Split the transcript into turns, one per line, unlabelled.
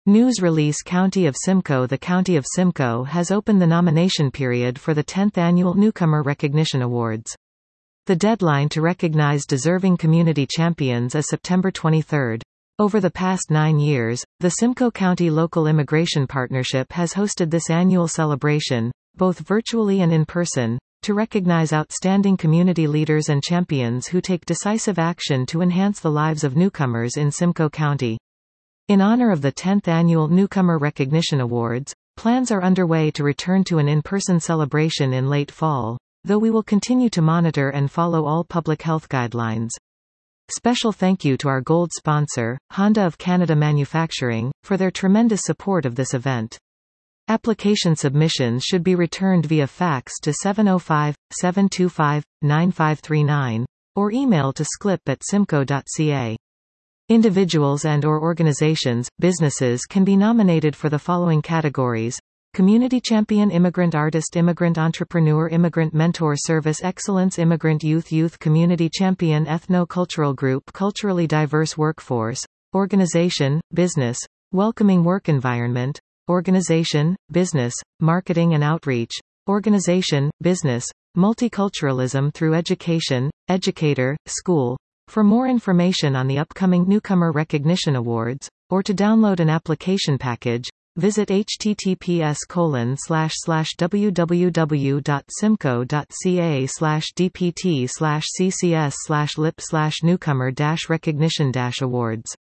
News release County of Simcoe. The County of Simcoe has opened the nomination period for the 10th Annual Newcomer Recognition Awards. The deadline to recognize deserving community champions is September 23. Over the past 9 years, the Simcoe County Local Immigration Partnership has hosted this annual celebration, both virtually and in person, to recognize outstanding community leaders and champions who take decisive action to enhance the lives of newcomers in Simcoe County. In honor of the 10th Annual Newcomer Recognition Awards, plans are underway to return to an in-person celebration in late fall, though we will continue to monitor and follow all public health guidelines. Special thank you to our gold sponsor, Honda of Canada Manufacturing, for their tremendous support of this event. Application submissions should be returned via fax to 705-725-9539, or email to sklip@simcoe.ca. Individuals and/or organizations, businesses can be nominated for the following categories: Community Champion, Immigrant Artist, Immigrant Entrepreneur, Immigrant Mentor, Service Excellence, Immigrant Youth, Youth Community Champion, Ethno-Cultural Group, Culturally Diverse Workforce, Organization, Business, Welcoming Work Environment, Organization, Business, Marketing and Outreach, Organization, Business, Multiculturalism through Education, Educator, School. For more information on the upcoming Newcomer Recognition Awards, or to download an application package, visit https://www.simcoe.ca/dpt/ccs/lip/newcomer-recognition-awards.